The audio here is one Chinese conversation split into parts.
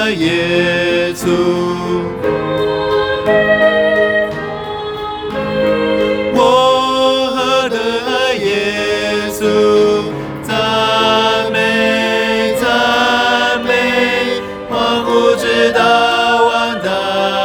爱耶稣。我何等爱耶稣，赞美赞美，欢呼直到万代。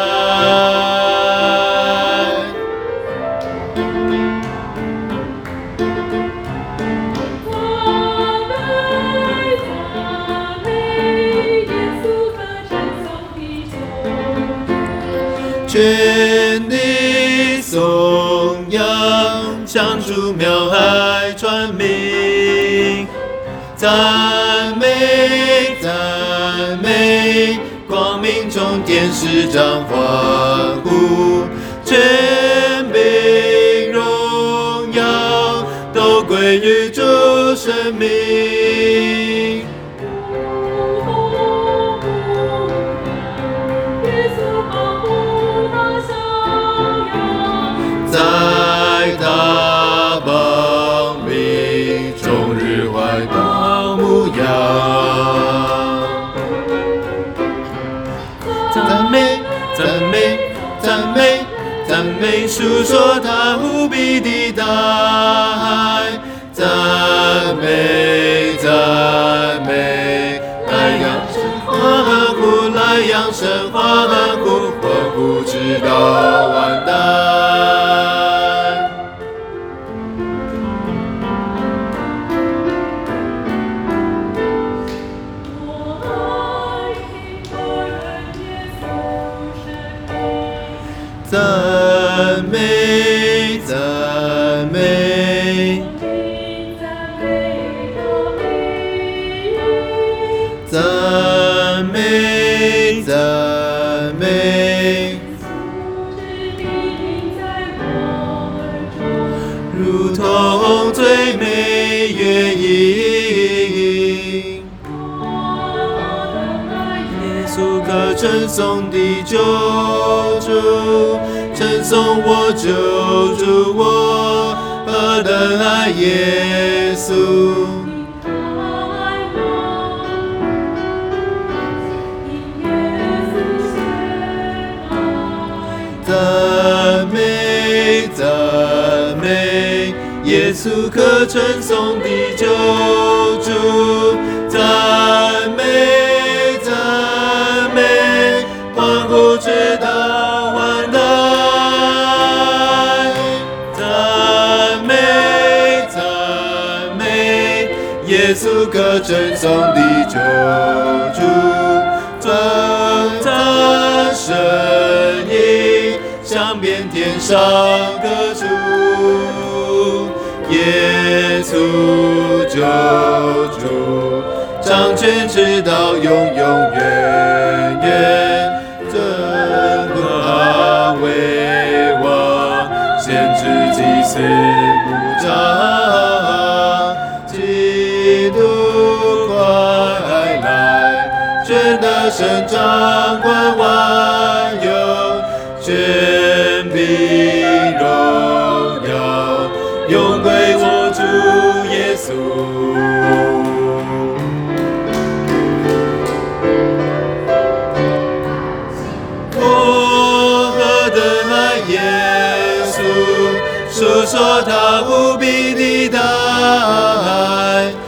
全地颂扬，向主苗海传明，赞美赞美，光明中天使长欢呼，权柄荣耀都归于主生命。在大邦民，终日怀抱牧羊。赞美赞美赞美赞美，述说他无比的大爱。赞美赞美，来扬声欢呼，来扬声欢呼，欢呼直到万代。赞美赞美赞美赞美，如同最美乐音。耶稣可称颂的救主，称颂我救主，我何等爱耶稣。赞美赞美，耶稣可称颂的救主，赞美赞美，欢呼直到万代。赞美赞美，耶稣可称颂的救主，赞声音响遍天上各处。耶稣救主，掌权直到永永远远。尊他为王，先知祭司牧长，基督快来，全得胜掌管万有，权柄荣耀永归我主耶稣。我何等爱耶稣，述说他无比的大爱。